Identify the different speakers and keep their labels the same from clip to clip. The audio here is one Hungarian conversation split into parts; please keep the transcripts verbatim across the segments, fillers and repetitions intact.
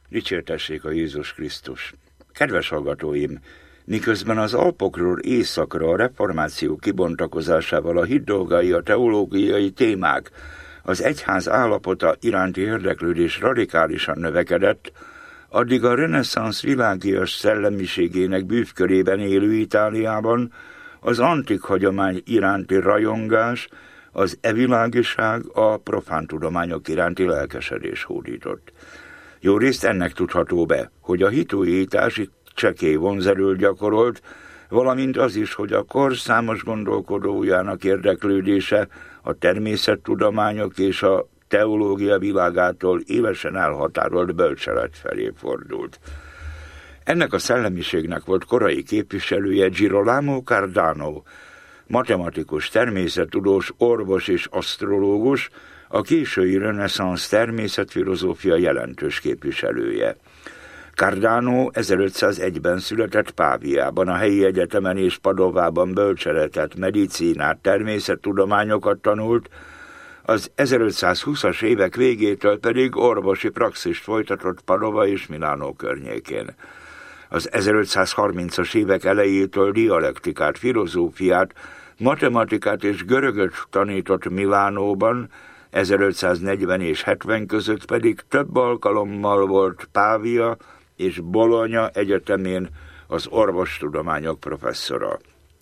Speaker 1: Dicsértessék a Jézus Krisztus! Kedves hallgatóim! Miközben az Alpokról északra a reformáció kibontakozásával a hit dolgai, a teológiai témák, az egyház állapota iránti érdeklődés radikálisan növekedett, addig a reneszánsz világias szellemiségének bűvkörében élő Itáliában az antik hagyomány iránti rajongás, az evilágiság, a profán tudományok iránti lelkesedés hódított. Jó részt ennek tudható be, hogy a hitújítás itt csekély vonzerőt gyakorolt, valamint az is, hogy a kor számos gondolkodójának érdeklődése a természettudományok és a teológia világától évesen elhatárolt bölcselet felé fordult. Ennek a szellemiségnek volt korai képviselője Girolamo Cardano, matematikus, természettudós, orvos és asztrológus, a késői reneszánsz természetfilozófia jelentős képviselője. Cardano ezerötszázegyben született Páviában, a helyi egyetemen és Padovában bölcseletet, medicinát, természettudományokat tanult, az ezerötszázhúszas évek végétől pedig orvosi praxist folytatott Padova és Milánó környékén. Az ezerötszázharmincas évek elejétől dialektikát, filozófiát, matematikát és görögöt tanított Milánóban, ezerötszáznegyven és hetven között pedig több alkalommal volt Pávia és Bologna egyetemén az orvostudományok professzora.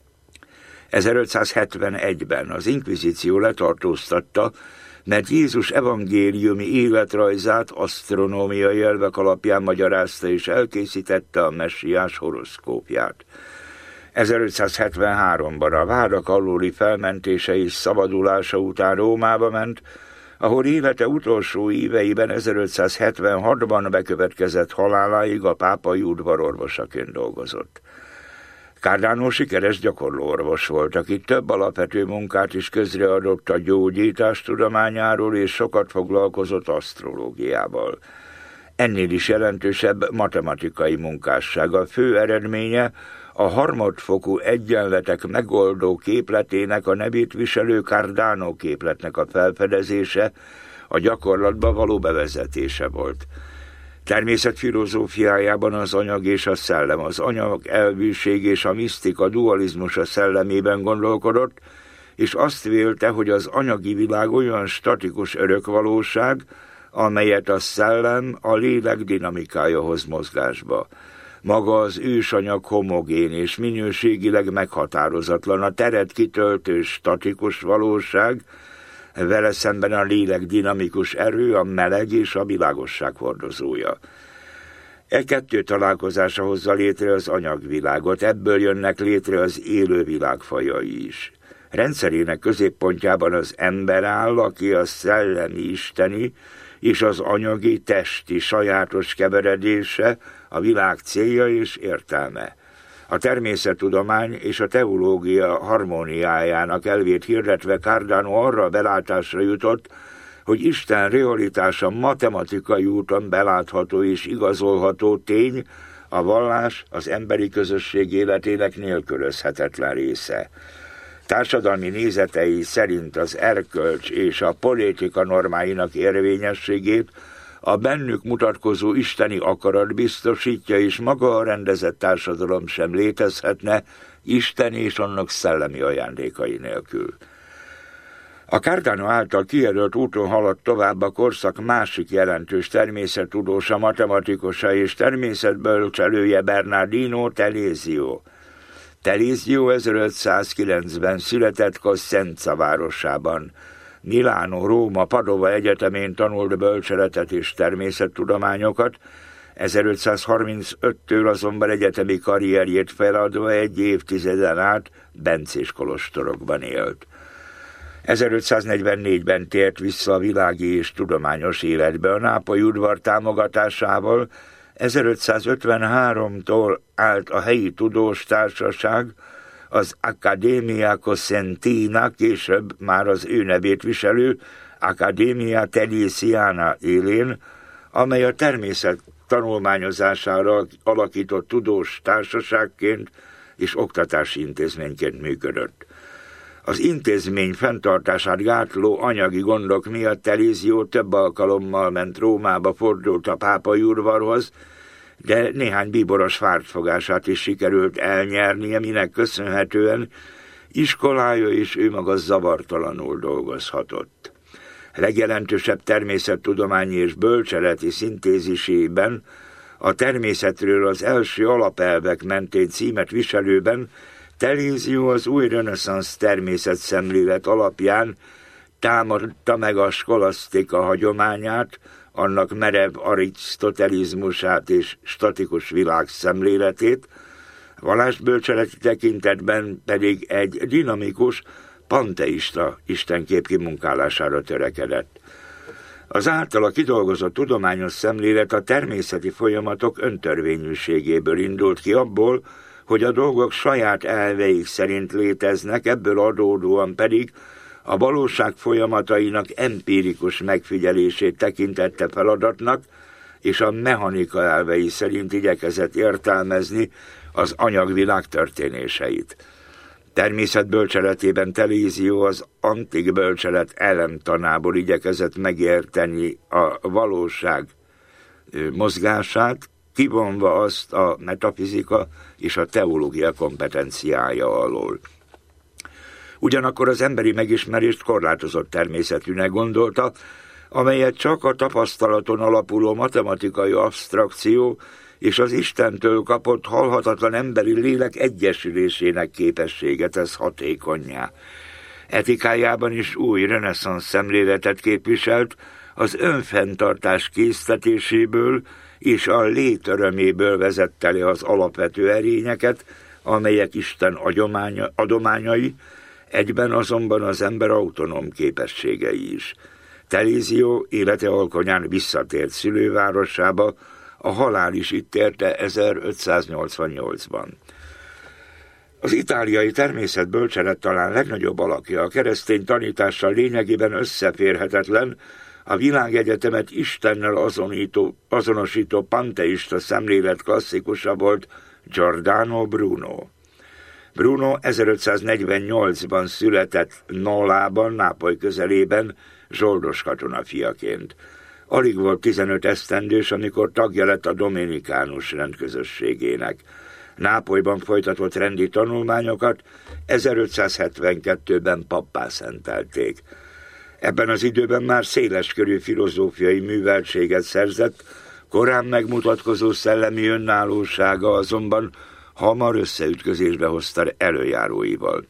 Speaker 1: ezerötszázhetvenegyben az inkvizíció letartóztatta, mert Jézus evangéliumi életrajzát asztronómiai elvek alapján magyarázta és elkészítette a messiás horoszkópját. ezerötszázhetvenháromban a vádak alóli felmentése és szabadulása után Rómába ment, ahol élete utolsó éveiben ezerötszázhetvenhatban bekövetkezett haláláig a pápai udvarorvosaként dolgozott. Cardano sikeres gyakorlóorvos volt, aki több alapvető munkát is közreadott a gyógyítás tudományáról és sokat foglalkozott asztrológiával. Ennél is jelentősebb matematikai munkássága, fő eredménye a harmadfokú egyenletek megoldó képletének, a nevét viselő Cardano képletnek a felfedezése, a gyakorlatba való bevezetése volt. Természetfilozófiájában az anyag és a szellem, az anyag elvűség és a misztika dualizmusa szellemében gondolkodott, és azt vélte, hogy az anyagi világ olyan statikus örökvalóság, amelyet a szellem a lélek dinamikája hoz mozgásba. Maga az ősanyag homogén és minőségileg meghatározatlan, a teret kitöltő statikus valóság, vele szemben a lélek dinamikus erő, a meleg és a világosság hordozója. E kettő találkozása hozza létre az anyagvilágot, ebből jönnek létre az élővilág fajai is. Rendszerének középpontjában az ember áll, aki a szellemi isteni és az anyagi testi sajátos keveredése, a világ célja és értelme. A természettudomány és a teológia harmóniájának elvét hirdetve Cardano arra a belátásra jutott, hogy Isten realitása matematikai úton belátható és igazolható tény, a vallás az emberi közösség életének nélkülözhetetlen része. Társadalmi nézetei szerint az erkölcs és a politika normáinak érvényességét a bennük mutatkozó isteni akarat biztosítja, és maga a rendezett társadalom sem létezhetne Isten és annak szellemi ajándékai nélkül. A Cardano által kijelölt úton haladt tovább a korszak másik jelentős természettudósa, matematikusa és természetbölcselője Bernardino Telesio. Telesio ezerötszázkilencben született Cosenza városában. Milánó, Róma, Padova egyetemén tanult bölcseletet és természettudományokat, ezerötszázharmincöttől azonban egyetemi karrierjét feladva egy évtizeden át bencés kolostorokban élt. ezerötszáznegyvennégyben tért vissza a világi és tudományos életbe, a nápolyi udvar támogatásával ezerötszázötvenháromtól állt a helyi tudós társaság, az Accademia Cosentina, később már az ő nevét viselő Accademia Telesiana élén, amely a természet tanulmányozására alakított tudós társaságként és oktatási intézményként működött. Az intézmény fenntartását gátló anyagi gondok miatt Telésio több alkalommal ment Rómába, fordult a pápai udvarhoz, de néhány bíboros pártfogását is sikerült elnyernie, minek köszönhetően iskolája és ő maga zavartalanul dolgozhatott. Legjelentősebb természettudományi és bölcseleti szintézisében, a természetről az első alapelvek mentén címet viselőben Telésio az új reneszánsz természetszemlélet alapján támadta meg a skolasztika hagyományát, annak merev arisztotelizmusát és statikus világszemléletét, vallásbölcseleti tekintetben pedig egy dinamikus, panteista istenkép kimunkálására törekedett. Az általa kidolgozott tudományos szemlélet a természeti folyamatok öntörvényűségéből indult ki, abból, hogy a dolgok saját elveik szerint léteznek, ebből adódóan pedig a valóság folyamatainak empirikus megfigyelését tekintette feladatnak, és a mechanika elvei szerint igyekezett értelmezni az anyagvilág történéseit. Természetbölcseletében Telésio az antik bölcselet ellentanából igyekezett megérteni a valóság mozgását, kivonva azt a metafizika és a teológia kompetenciája alól. Ugyanakkor az emberi megismerést korlátozott természetűnek gondolta, amelyet csak a tapasztalaton alapuló matematikai absztrakció és az Istentől kapott halhatatlan emberi lélek egyesülésének képessége tesz hatékonnyá. Etikájában is új reneszánsz szemléletet képviselt, az önfenntartás késztetéséből és a lét öröméből vezette le az alapvető erényeket, amelyek Isten adománya, adományai, egyben azonban az ember autonóm képességei is. Telésio élete alkonyán visszatért szülővárosába, a halál is itt érte ezerötszáznyolcvannyolcban. Az itáliai természetbölcselet talán legnagyobb alakja, a keresztény tanítással lényegében összeférhetetlen, a világegyetemet Istennel azonító, azonosító panteista szemlélet klasszikusa volt Giordano Bruno. Bruno ezerötszáznegyvennyolcban született Nolában, Nápoly közelében, zsoldos katona fiaként. Alig volt tizenöt esztendős, amikor tagja lett a dominikánus rendközösségének. Nápolyban folytatott rendi tanulmányokat, ezerötszázhetvenkettőben pappá szentelték. Ebben az időben már széleskörű filozófiai műveltséget szerzett, korán megmutatkozó szellemi önállósága azonban hamar összeütközésbe hozta előjáróival.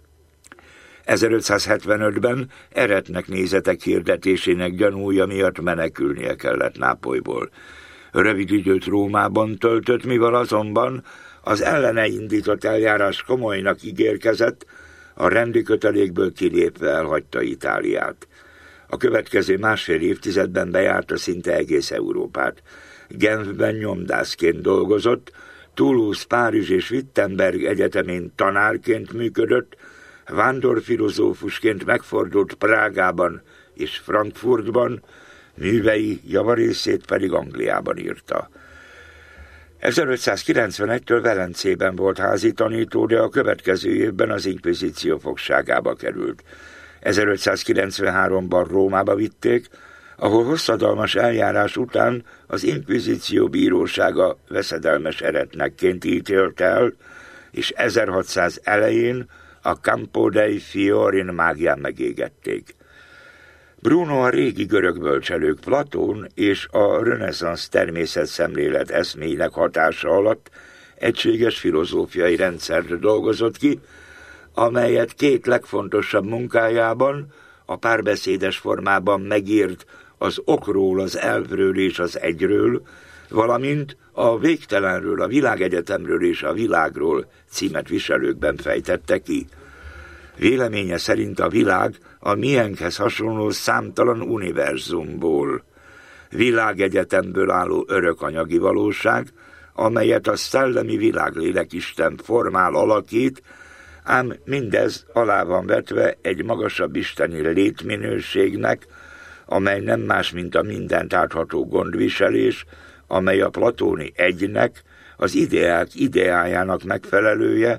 Speaker 1: ezerötszázhetvenötben eretnek nézetek hirdetésének gyanúja miatt menekülnie kellett Nápolyból. Rövid időt Rómában töltött, mivel azonban az ellene indított eljárás komolynak ígérkezett, a rendi kötelékből kilépve elhagyta Itáliát. A következő másfél évtizedben bejárta szinte egész Európát. Genfben nyomdászként dolgozott, Toulouse, Párizs és Wittenberg egyetemén tanárként működött, vándorfilozófusként megfordult Prágában és Frankfurtban, művei javarészét pedig Angliában írta. ezerötszázkilencvenegytől Velencében volt házi tanító, de a következő évben az inkvizíció fogságába került. ezerötszázkilencvenháromban Rómába vitték, ahol hosszadalmas eljárás után az inkvizíció bírósága veszedelmes eretnekként ítélt el, és ezerhatszáz elején a Campo dei Fiori mágián megégették. Bruno a régi görög bölcselők, Platón és a reneszánsz természetszemlélet eszméinek hatása alatt egységes filozófiai rendszert dolgozott ki, amelyet két legfontosabb munkájában, a párbeszédes formában megírt az okról, az elvről és az egyről, valamint a végtelenről, a világegyetemről és a világról címet viselőkben fejtette ki. Véleménye szerint a világ a miénkhez hasonló számtalan univerzumból, világegyetemből álló örökanyagi valóság, amelyet a szellemi világlélekisten formál, alakít, ám mindez alá van vetve egy magasabb isteni létminőségnek, amely nem más, mint a mindent átható gondviselés, amely a platóni egynek, az ideák ideájának megfelelője,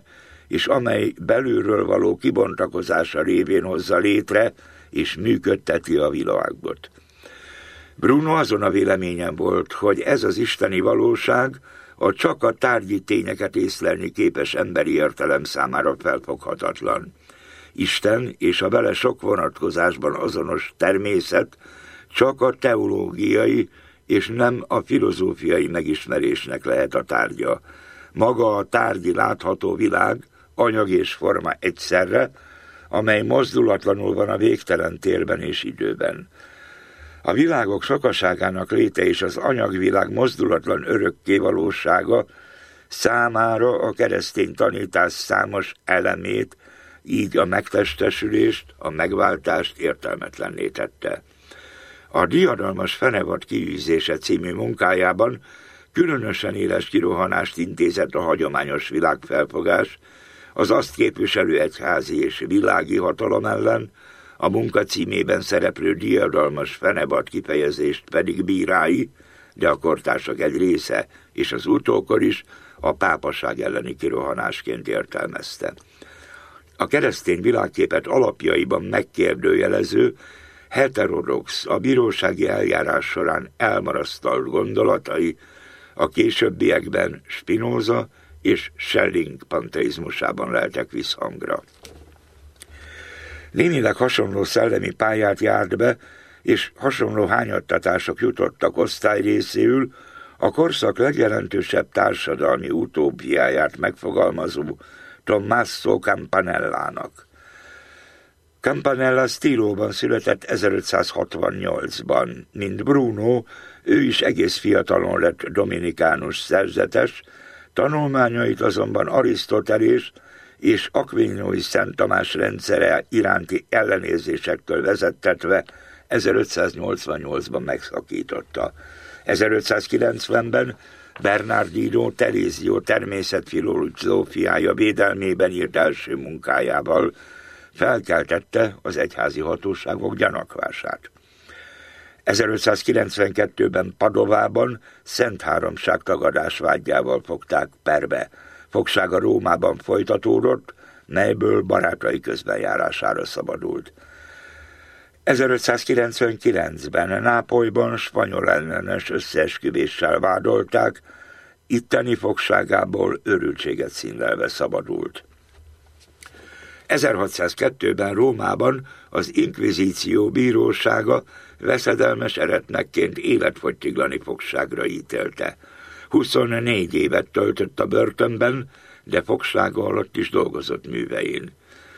Speaker 1: és amely belülről való kibontakozása révén hozza létre és működteti a világot. Bruno azon a véleményen volt, hogy ez az isteni valóság a csak a tárgyi tényeket észlelni képes emberi értelem számára felfoghatatlan. Isten és a vele sok vonatkozásban azonos természet csak a teológiai és nem a filozófiai megismerésnek lehet a tárgya. Maga a tárgyi látható világ, anyag és forma egyszerre, amely mozdulatlanul van a végtelen térben és időben. A világok sokaságának léte és az anyagvilág mozdulatlan örökké valósága számára a keresztény tanítás számos elemét, így a megtestesülést, a megváltást értelmetlenné tette. A Diadalmas Fenevad kiűzése című munkájában különösen éles kirohanást intézett a hagyományos világfelfogás, az azt képviselő egyházi és világi hatalom ellen, a munka címében szereplő Diadalmas Fenevad kifejezést pedig bírái, de a kortársak egy része és az utókor is a pápaság elleni kirohanásként értelmezte. A keresztény világképet alapjaiban megkérdőjelező, heterodox, a bírósági eljárás során elmarasztalt gondolatai a későbbiekben Spinoza és Schelling panteizmusában leltek visszhangra. Némileg hasonló szellemi pályát járt be, és hasonló hányattatások jutottak osztályrészéül a korszak legjelentősebb társadalmi utópiáját megfogalmazó Tommaso Campanellának. Campanella Stilóban született ezerötszázhatvannyolcban. Mint Bruno, ő is egész fiatalon lett dominikánus szerzetes, tanulmányait azonban Arisztotelés és Aquinói Szent Tamás rendszere iránti ellenérzésektől vezettetve ezerötszáznyolcvannyolcban megszakította. ezerötszázkilencvenben Bernardino Telesio természetfilozófiája védelmében írt első munkájával felkeltette az egyházi hatóságok gyanakvását. ezerötszázkilencvenkettőben Padovában Szent Háromság tagadás vágyával fogták perbe. Fogsága Rómában folytatódott, melyből barátai közbenjárására szabadult. ezerötszázkilencvenkilencben Nápolyban spanyol ellenes összeesküvéssel vádolták, itteni fogságából őrültséget színlelve szabadult. ezerhatszázkettőben Rómában az inkvizíció bírósága veszedelmes eretnekként életfogytiglani fogságra ítélte. huszonnégy évet töltött a börtönben, de fogsága alatt is dolgozott művein.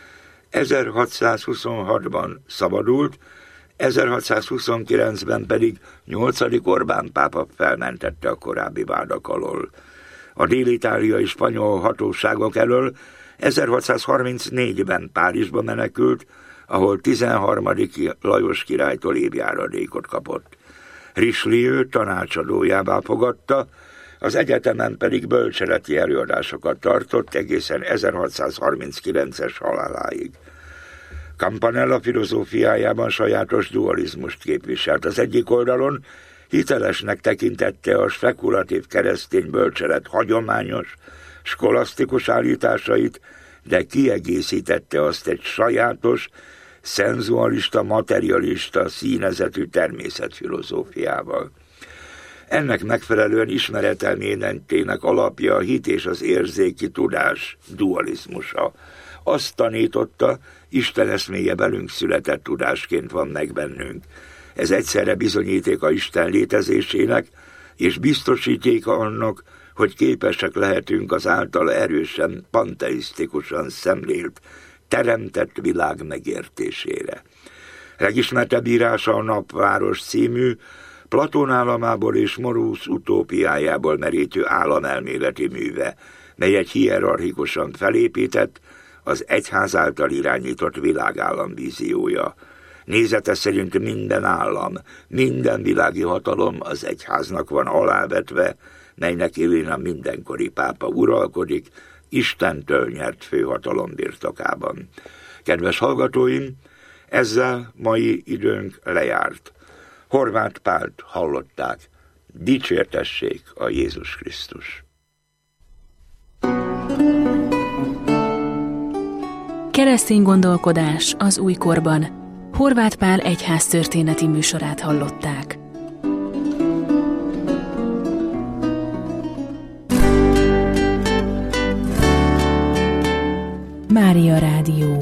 Speaker 1: ezerhatszázhuszonhatban szabadult, ezerhatszázhuszonkilencben pedig nyolcadik Orbán pápa felmentette a korábbi vádak alól. A dél-itáliai spanyol hatóságok elől ezerhatszázharmincnégyben Párizsba menekült, ahol tizenharmadik Lajos királytól évjáradékot kapott. Richelieu tanácsadójává fogadta, az egyetemen pedig bölcseleti előadásokat tartott egészen ezerhatszázharminckilences haláláig. Campanella filozófiájában sajátos dualizmust képviselt. Az egyik oldalon hitelesnek tekintette a spekulatív keresztény bölcselet hagyományos, skolasztikus állításait, de kiegészítette azt egy sajátos, szenzualista, materialista, színezetű természetfilozófiával. Ennek megfelelően ismeretelméletének alapja a hit és az érzéki tudás dualizmusa. Azt tanította, Isten eszméje velünk született tudásként van meg bennünk. Ez egyszerre bizonyíték Isten létezésének, és biztosítéka annak, hogy képesek lehetünk az általa erősen, panteisztikusan szemlélt, teremtett világ megértésére. Legismertebb írása a Napváros című, Platón államából és Morusz utópiájából merítő államelméleti műve, mely egy hierarchikusan felépített, az egyház által irányított világállam víziója. Nézete szerint minden állam, minden világi hatalom az egyháznak van alávetve, melynek élén a mindenkori pápa uralkodik, Istentől nyert főhatalom birtokában. Kedves hallgatóim, ezzel mai időnk lejárt. Horváth Pált hallották. Dicsértessék a Jézus Krisztus!
Speaker 2: Keresztény gondolkodás az újkorban. Horváth Pál egyháztörténeti műsorát hallották. Mária Rádió.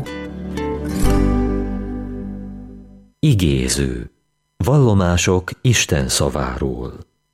Speaker 3: Igéző. Vallomások Isten szaváról.